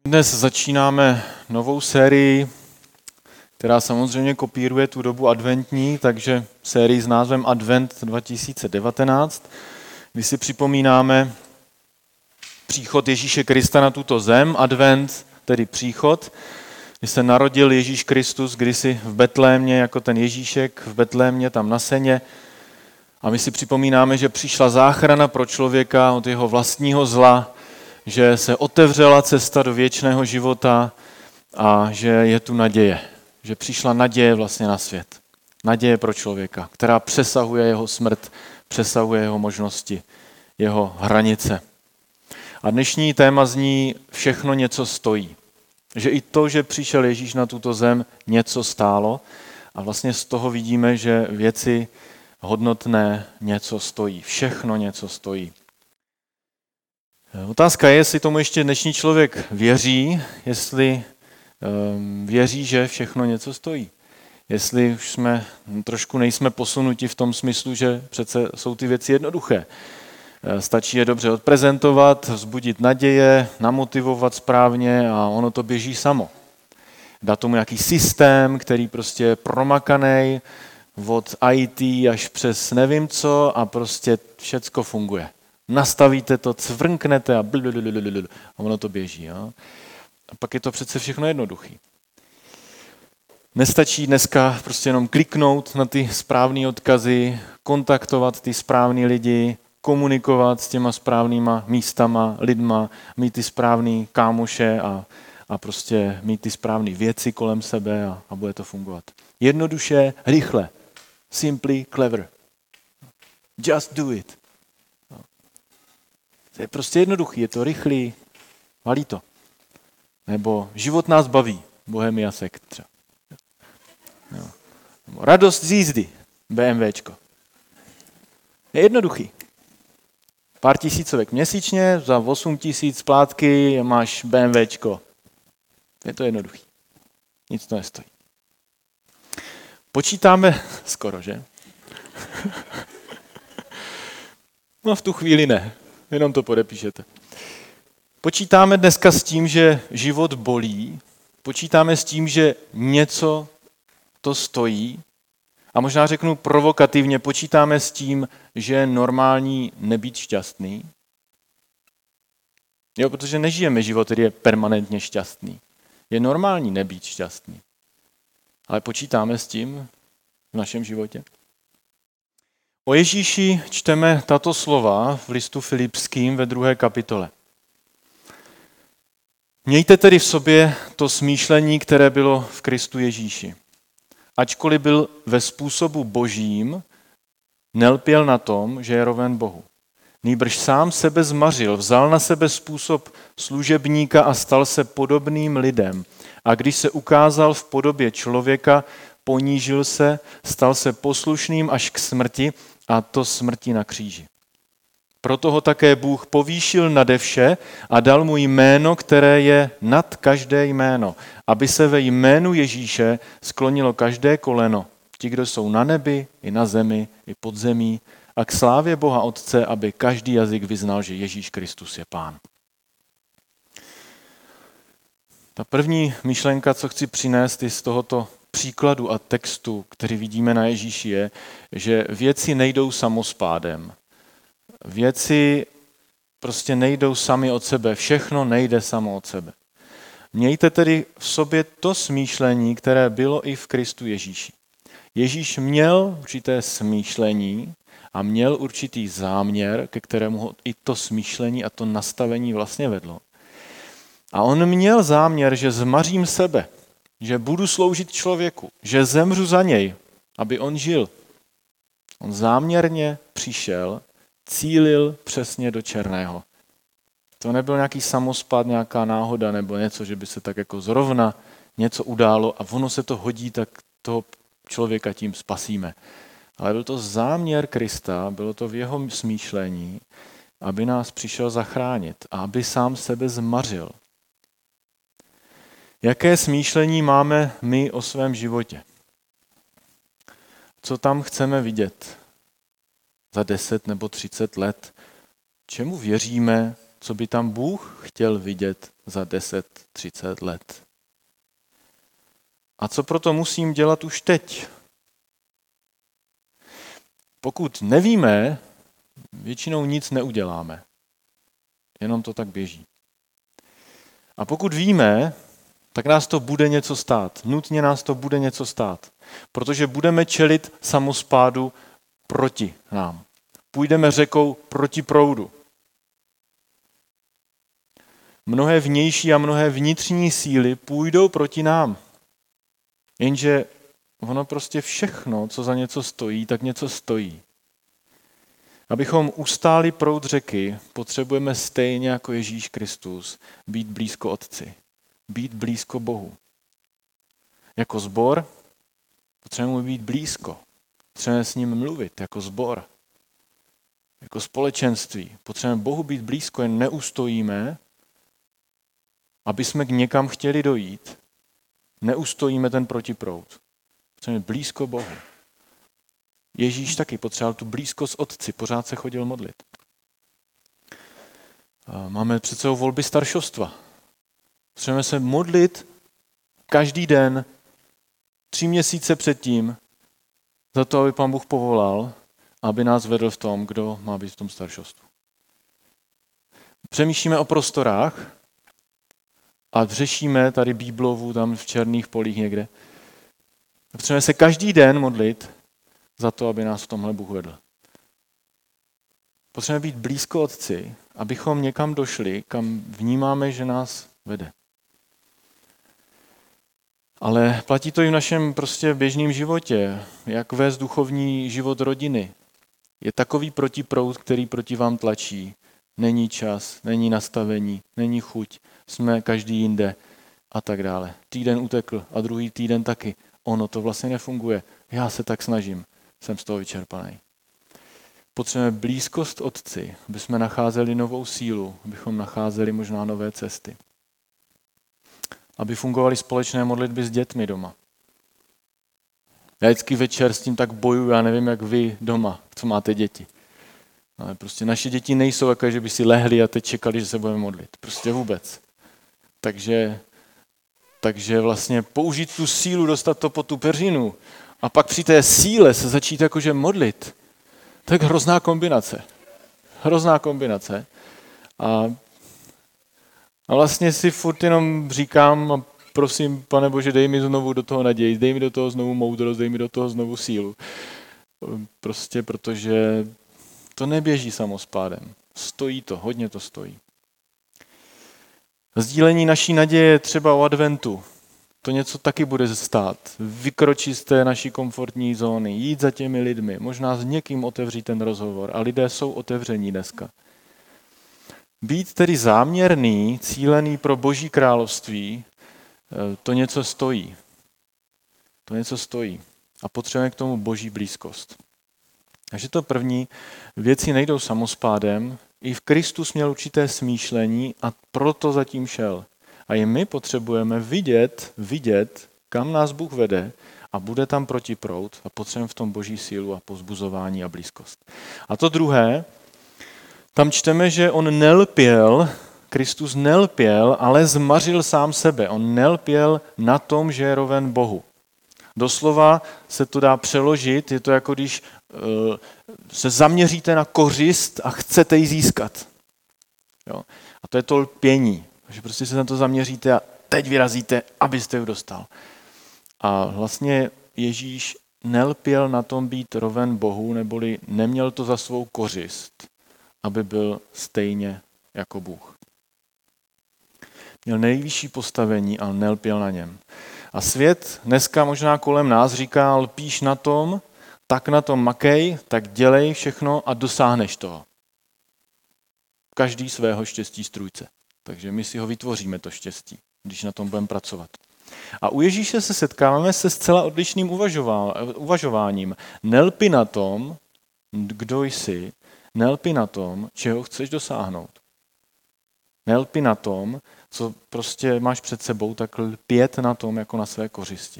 Dnes začínáme novou sérii, která samozřejmě kopíruje tu dobu adventní, takže sérii s názvem Advent 2019, kdy si připomínáme příchod Ježíše Krista na tuto zem, advent, tedy příchod, kdy se narodil Ježíš Kristus kdysi v Betlémě, jako ten Ježíšek v Betlémě, tam na seně. A my si připomínáme, že přišla záchrana pro člověka od jeho vlastního zla, že se otevřela cesta do věčného života a že je tu naděje. Že přišla naděje vlastně na svět. Naděje pro člověka, která přesahuje jeho smrt, přesahuje jeho možnosti, jeho hranice. A dnešní téma zní všechno něco stojí. Že i to, že přišel Ježíš na tuto zem, něco stálo a vlastně z toho vidíme, že věci hodnotné něco stojí. Všechno něco stojí. Otázka je, jestli tomu ještě dnešní člověk věří, jestli věří, že všechno něco stojí. Jestli už trošku nejsme posunuti v tom smyslu, že přece jsou ty věci jednoduché. Stačí je dobře odprezentovat, vzbudit naděje, namotivovat správně a ono to běží samo. Dá tomu nějaký systém, který prostě je promakanej, od IT až přes nevím co a prostě všecko funguje. Nastavíte to, cvrnknete a ono to běží. Jo? A pak je to přece všechno jednoduchý. Nestačí dneska prostě jenom kliknout na ty správné odkazy, kontaktovat ty správný lidi, komunikovat s těma správnýma místama, lidma, mít ty správný kámoše a prostě mít ty správné věci kolem sebe a bude to fungovat. Jednoduše, rychle. Simply, clever. Just do it. To je prostě jednoduchý, je to rychlý, valí to. Nebo život nás baví, Bohemia Sekt třeba. No. Radost z jízdy, BMWčko. Je jednoduchý. Pár tisícovek měsíčně, za 8 000 splátky máš BMWčko. Je to jednoduchý. Nic to nestojí. Počítáme skoro, že? No v tu chvíli ne. Jenom to podepíšete. Počítáme dneska s tím, že život bolí, počítáme s tím, že něco to stojí a možná řeknu provokativně, počítáme s tím, že je normální nebýt šťastný. Jo, protože nežijeme život, který je permanentně šťastný. Je normální nebýt šťastný. Ale počítáme s tím v našem životě. O Ježíši čteme tato slova v listu Filipským ve 2. kapitole. Mějte tedy v sobě to smýšlení, které bylo v Kristu Ježíši. Ačkoliv byl ve způsobu božím, nelpěl na tom, že je roven Bohu. Nýbrž sám sebe zmařil, vzal na sebe způsob služebníka a stal se podobným lidem. A když se ukázal v podobě člověka, ponížil se, stal se poslušným až k smrti, a to smrti na kříži. Proto ho také Bůh povýšil nade vše a dal mu jméno, které je nad každé jméno, aby se ve jménu Ježíše sklonilo každé koleno, ti, kdo jsou na nebi, i na zemi, i pod zemí, a k slávě Boha Otce, aby každý jazyk vyznal, že Ježíš Kristus je Pán. Ta první myšlenka, co chci přinést i z tohoto příkladu a textu, který vidíme na Ježíši, je, že věci nejdou samospádem. Věci prostě nejdou sami od sebe. Všechno nejde samo od sebe. Mějte tedy v sobě to smýšlení, které bylo i v Kristu Ježíši. Ježíš měl určité smýšlení a měl určitý záměr, ke kterému ho i to smýšlení a to nastavení vlastně vedlo. A on měl záměr, že zmařím sebe, že budu sloužit člověku, že zemřu za něj, aby on žil. On záměrně přišel, cílil přesně do černého. To nebyl nějaký samospád, nějaká náhoda nebo něco, že by se tak jako zrovna něco událo a ono se to hodí, tak toho člověka tím spasíme. Ale byl to záměr Krista, bylo to v jeho smýšlení, aby nás přišel zachránit a aby sám sebe zmařil. Jaké smýšlení máme my o svém životě? Co tam chceme vidět za 10 nebo 30 let? Čemu věříme, co by tam Bůh chtěl vidět za 10-30 let. A co proto musím dělat už teď? Pokud nevíme, většinou nic neuděláme. Jenom to tak běží. A pokud víme, tak nás to bude něco stát. Nutně nás to bude něco stát. Protože budeme čelit samospádu proti nám. Půjdeme řekou proti proudu. Mnohé vnější a mnohé vnitřní síly půjdou proti nám. Jenže ono prostě všechno, co za něco stojí, tak něco stojí. Abychom ustáli proud řeky, potřebujeme stejně jako Ježíš Kristus být blízko Otci, být blízko Bohu. Jako sbor potřebujeme být blízko, potřebujeme s ním mluvit jako sbor, jako společenství. Potřebujeme Bohu být blízko, jen neustojíme, aby jsme k někam chtěli dojít. Neustojíme ten protiproud. Potřebujeme blízko Bohu. Ježíš taky potřeboval tu blízkost Otci, pořád se chodil modlit. Máme před sebou volby staršostva. Potřebujeme se modlit každý den, 3 měsíce předtím, za to, aby Pán Bůh povolal, aby nás vedl v tom, kdo má být v tom staršostvu. Přemýšlíme o prostorách a řešíme tady Bíblovu tam v černých polích někde. Potřebujeme se každý den modlit za to, aby nás v tomhle Bůh vedl. Potřebujeme být blízko Otci, abychom někam došli, kam vnímáme, že nás vede. Ale platí to i v našem prostě běžném životě, jak vést duchovní život rodiny. Je takový protiproud, který proti vám tlačí. Není čas, není nastavení, není chuť, jsme každý jinde a tak dále. Týden utekl a druhý týden taky. Ono to vlastně nefunguje. Já se tak snažím, jsem z toho vyčerpaný. Potřebujeme blízkost Otci, aby jsme nacházeli novou sílu, abychom nacházeli možná nové cesty. Aby fungovaly společné modlitby s dětmi doma. Já vždycky večer s tím tak bojuju, já nevím, jak vy doma, co máte děti. Ale prostě naše děti nejsou takové, že by si lehli a teď čekali, že se budeme modlit. Prostě vůbec. Takže vlastně použít tu sílu, dostat to pod tu peřinu a pak při té síle se začít jakože modlit. Tak hrozná kombinace. Hrozná kombinace. A vlastně si furt jenom říkám a prosím, Pane Bože, dej mi znovu do toho naději, dej mi do toho znovu moudrost, dej mi do toho znovu sílu. Prostě protože to neběží samospádem. Stojí to, hodně to stojí. Sdílení naší naděje třeba o adventu. To něco taky bude stát. Vykročit z té naší komfortní zóny, jít za těmi lidmi, možná s někým otevřít ten rozhovor. A lidé jsou otevření dneska. Být tedy záměrný, cílený pro Boží království, to něco stojí. To něco stojí. A potřebujeme k tomu Boží blízkost. Takže to první, věci nejdou samospádem, i v Kristus měl určité smýšlení a proto zatím šel. A i my potřebujeme vidět, kam nás Bůh vede a bude tam protiproud a potřebujeme v tom Boží sílu a povzbuzování a blízkost. A to druhé, tam čteme, že on nelpěl, Kristus nelpěl, ale zmařil sám sebe. On nelpěl na tom, že je roven Bohu. Doslova se to dá přeložit, je to jako když se zaměříte na kořist a chcete ji získat. Jo? A to je to lpění, že prostě se na to zaměříte a teď vyrazíte, abyste ji dostal. A vlastně Ježíš nelpěl na tom být roven Bohu, neboli neměl to za svou kořist, aby byl stejně jako Bůh. Měl nejvyšší postavení, ale nelpěl na něm. A svět dneska možná kolem nás říká, lpíš na tom, tak na tom makej, tak dělej všechno a dosáhneš toho. Každý svého štěstí strůjce. Takže my si ho vytvoříme, to štěstí, když na tom budeme pracovat. A u Ježíše se setkáváme se zcela odlišným uvažováním. Nelpi na tom, kdo jsi, nelpi na tom, čeho chceš dosáhnout. Nelpi na tom, co prostě máš před sebou, tak lpět na tom jako na své kořisti.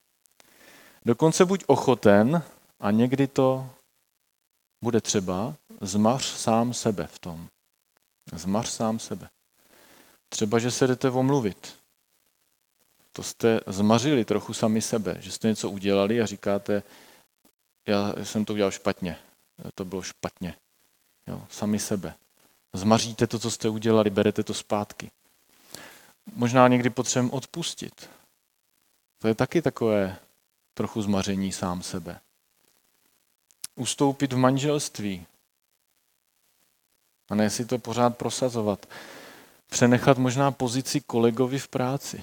Dokonce buď ochoten, a někdy to bude třeba, zmař sám sebe v tom. Zmař sám sebe. Třeba, že se jdete omluvit. To jste zmařili trochu sami sebe, že jste něco udělali a říkáte, já jsem to udělal špatně, to bylo špatně. Jo, sami sebe. Zmaříte to, co jste udělali, berete to zpátky. Možná někdy potřebujeme odpustit. To je taky takové trochu zmaření sám sebe. Ustoupit v manželství. A ne si to pořád prosazovat. Přenechat možná pozici kolegovi v práci.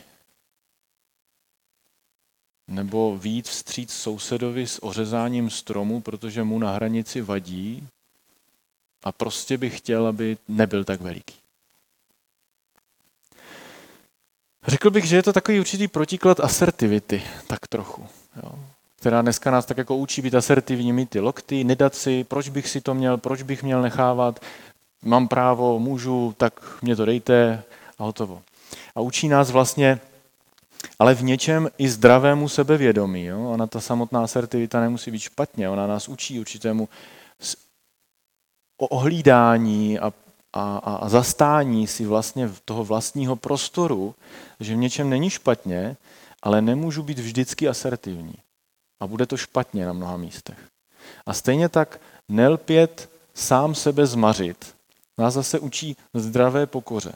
Nebo vyjít vstříc sousedovi s ořezáním stromu, protože mu na hranici vadí a prostě bych chtěl, aby nebyl tak veliký. Řekl bych, že je to takový určitý protiklad asertivity, tak trochu. Jo. Která dneska nás tak jako učí být asertivní, mít ty lokty, nedat si, proč bych si to měl, proč bych měl nechávat, mám právo, můžu, tak mě to dejte a hotovo. A učí nás vlastně, ale v něčem i zdravému sebevědomí. Jo? Ona ta samotná asertivita nemusí být špatně, ona nás učí určitému ohlídání a zastání si vlastně toho vlastního prostoru, že v něčem není špatně, ale nemůžu být vždycky asertivní. A bude to špatně na mnoha místech. A stejně tak nelpět sám sebe zmařit. Nás zase učí zdravé pokoře.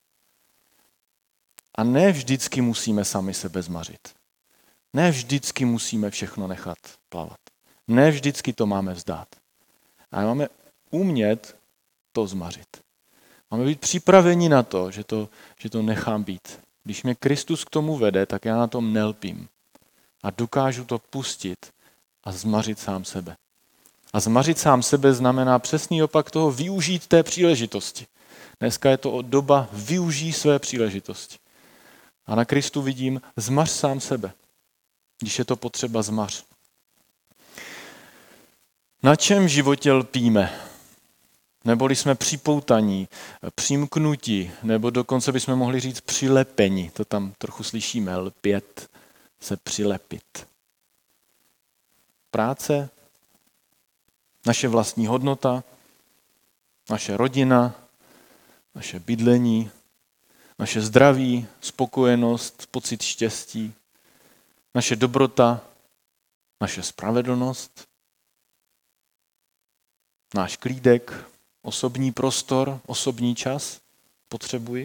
A ne vždycky musíme sami sebe zmařit. Ne vždycky musíme všechno nechat plavat. Ne vždycky to máme vzdát. Ale máme umět to zmařit. Máme být připraveni na to, že to nechám být. Když mě Kristus k tomu vede, tak já na tom nelpím. A dokážu to pustit a zmařit sám sebe. A zmařit sám sebe znamená přesný opak toho využít té příležitosti. Dneska je to doba využij své příležitosti. A na Kristu vidím, zmař sám sebe. Když je to potřeba, zmař. Na čem v životě lpíme? Neboli jsme připoutaní, přimknutí, nebo dokonce bychom mohli říct přilepeni. To tam trochu slyšíme, lpět, se přilepit. Práce, naše vlastní hodnota, naše rodina, naše bydlení, naše zdraví, spokojenost, pocit štěstí, naše dobrota, naše spravedlnost, náš klídek, osobní prostor, osobní čas potřebuji.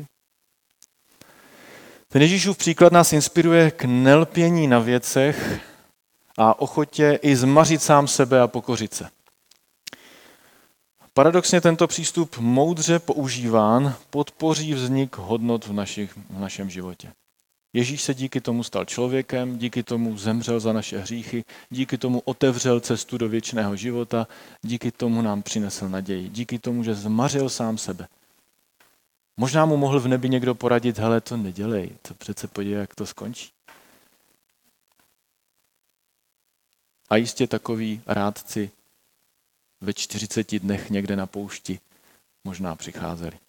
Ten Ježíšův příklad nás inspiruje k nelpění na věcech a ochotě i zmařit sám sebe a pokořit se. Paradoxně tento přístup moudře používán podpoří vznik hodnot v našem životě. Ježíš se díky tomu stal člověkem, díky tomu zemřel za naše hříchy, díky tomu otevřel cestu do věčného života, díky tomu nám přinesl naději, díky tomu, že zmařil sám sebe. Možná mu mohl v nebi někdo poradit, hele, to nedělej, to přece podívej, jak to skončí. A jistě takový rádci ve 40 dnech někde na poušti možná přicházeli.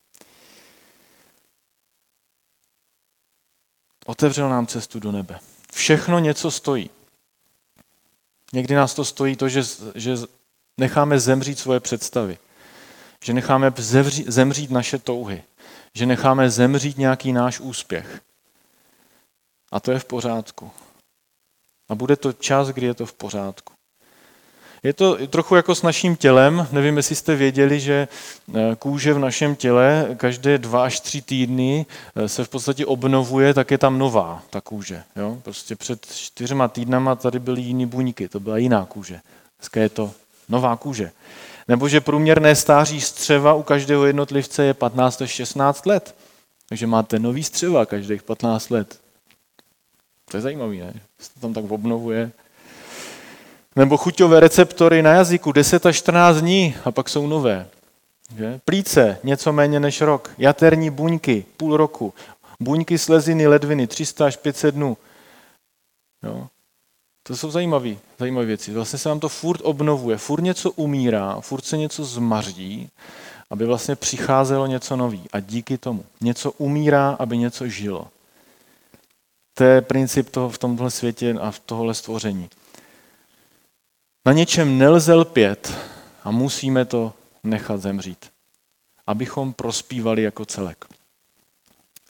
Otevřel nám cestu do nebe. Všechno něco stojí. Někdy nás to stojí to, že necháme zemřít svoje představy. Že necháme zemřít naše touhy. Že necháme zemřít nějaký náš úspěch. A to je v pořádku. A bude to čas, kdy je to v pořádku. Je to trochu jako s naším tělem. Nevím, jestli jste věděli, že kůže v našem těle každé 2 až 3 týdny se v podstatě obnovuje, tak je tam nová ta kůže. Jo? Prostě před 4 týdnama tady byly jiný buňky, to byla jiná kůže. Dneska je to nová kůže. Nebo že průměrné stáří střeva u každého jednotlivce je 15 až 16 let. Takže máte nový střeva každých 15 let. To je zajímavý, ne? Se to tam tak obnovuje. Nebo chuťové receptory na jazyku 10 až 14 dní a pak jsou nové. Že? Plíce něco méně než rok. Jaterní buňky půl roku. Buňky sleziny, ledviny 300 až 500 dnů. Jo? To jsou zajímavé věci. Vlastně se nám to furt obnovuje, furt něco umírá, furt se něco zmaří, aby vlastně přicházelo něco nový. A díky tomu něco umírá, aby něco žilo. To je princip toho v tomhle světě a v tohle stvoření. Na něčem nelze lpět a musíme to nechat zemřít, abychom prospívali jako celek.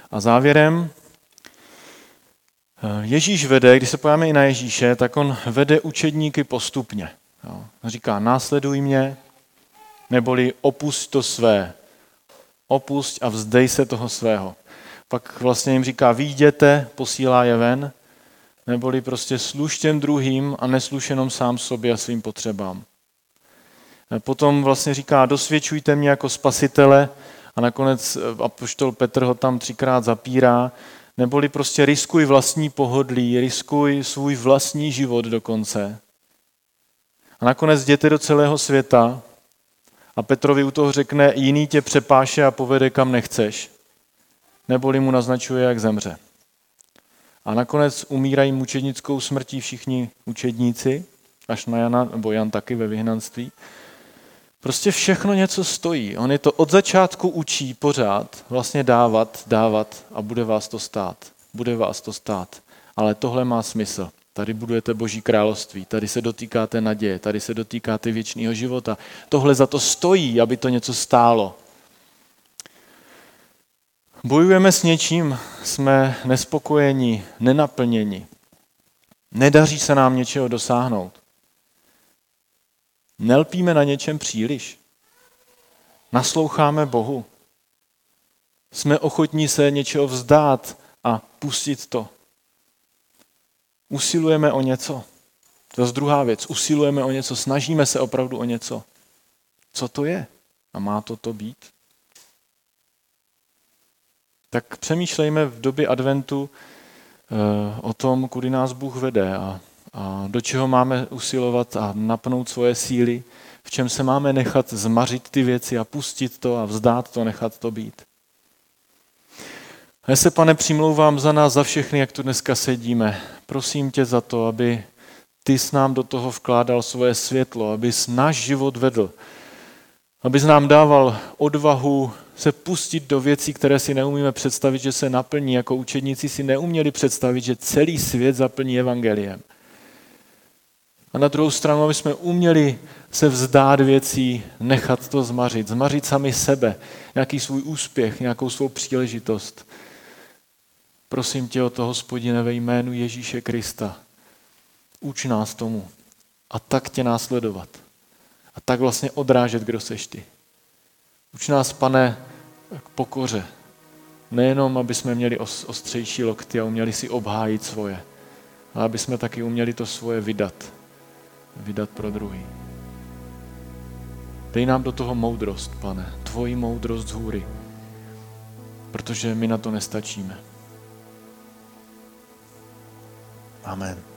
A závěrem, Ježíš vede, když se podíváme i na Ježíše, tak on vede učedníky postupně. Jo. Říká, následuj mě, neboli opusť to své. Opusť a vzdej se toho svého. Pak vlastně jim říká, vyjděte, posílá je ven, neboli prostě služ těm druhým a nesluž jenom sám sobě a svým potřebám. Potom vlastně říká, dosvědčujte mě jako spasitele a nakonec apoštol Petr ho tam 3krát zapírá, neboli prostě riskuj vlastní pohodlí, riskuj svůj vlastní život dokonce. A nakonec jděte do celého světa a Petrovi u toho řekne, jiný tě přepáše a povede kam nechceš, neboli mu naznačuje, jak zemře. A nakonec umírají mučednickou smrtí všichni učedníci, až na Jana, nebo Jan taky ve vyhnanství. Prostě všechno něco stojí. On je to od začátku učí pořád vlastně dávat a bude vás to stát. Bude vás to stát. Ale tohle má smysl. Tady budujete Boží království, tady se dotýkáte naděje, tady se dotýkáte věčného života. Tohle za to stojí, aby to něco stálo. Bojujeme s něčím, jsme nespokojeni, nenaplněni. Nedaří se nám něčeho dosáhnout. Nelpíme na něčem příliš. Nasloucháme Bohu. Jsme ochotní se něčeho vzdát a pustit to. Usilujeme o něco. To je druhá věc. Usilujeme o něco, snažíme se opravdu o něco. Co to je? A má to být? Tak přemýšlejme v době adventu o tom, kudy nás Bůh vede a do čeho máme usilovat a napnout svoje síly, v čem se máme nechat zmařit ty věci a pustit to a vzdát to, nechat to být. Já se, Pane, přimlouvám za nás, za všechny, jak tu dneska sedíme. Prosím tě za to, aby ty s nám do toho vkládal svoje světlo, abys náš život vedl, abys nám dával odvahu se pustit do věcí, které si neumíme představit, že se naplní. Jako učedníci si neuměli představit, že celý svět zaplní evangeliem. A na druhou stranu, aby jsme uměli se vzdát věcí, nechat to zmařit sami sebe, nějaký svůj úspěch, nějakou svou příležitost. Prosím tě o to, Hospodine, ve jménu Ježíše Krista. Uč nás tomu a tak tě následovat. A tak vlastně odrážet, kdo seš ty. Uč nás, Pane, k pokoře. Nejenom, aby jsme měli ostřejší lokty a uměli si obhájit svoje, ale aby jsme taky uměli to svoje vydat pro druhý. Dej nám do toho moudrost, Pane, tvoji moudrost z hůry, protože my na to nestačíme. Amen.